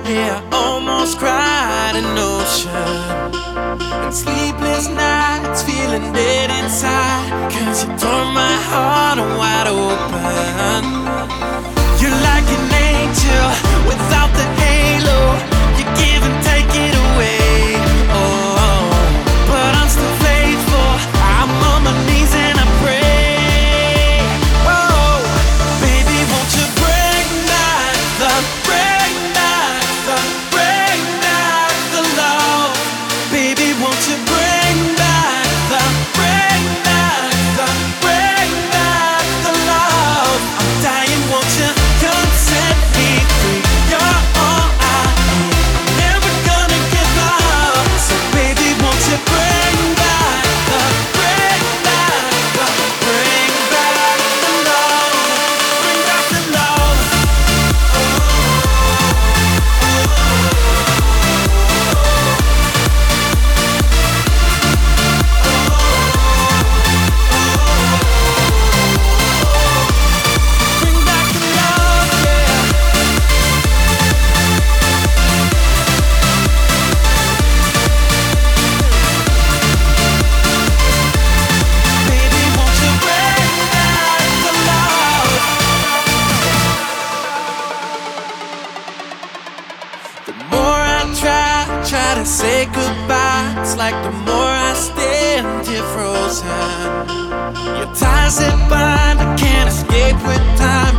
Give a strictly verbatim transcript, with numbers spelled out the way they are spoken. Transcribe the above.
Yeah, I almost cried an ocean. And sleepless nights feeling dead inside, 'cause you tore my heart wide open. You're like an angel without the halo. You give and take it away. Oh, but I'm still faithful. I'm on my knees and I pray. Oh, baby, won't you break my the break my the break my the law? Baby, won't you break my the break my the break my the law? I'm dying, won't you come set me free? You're all I need, never gonna give up. So baby, won't you bring back the bring back the bring back the love, bring back the love. Bring back the love, yeah. Baby, won't you bring back the love? The more I try, try to say goodbye, it's like the more I stand here frozen. Your ties that bind, I can't escape with time.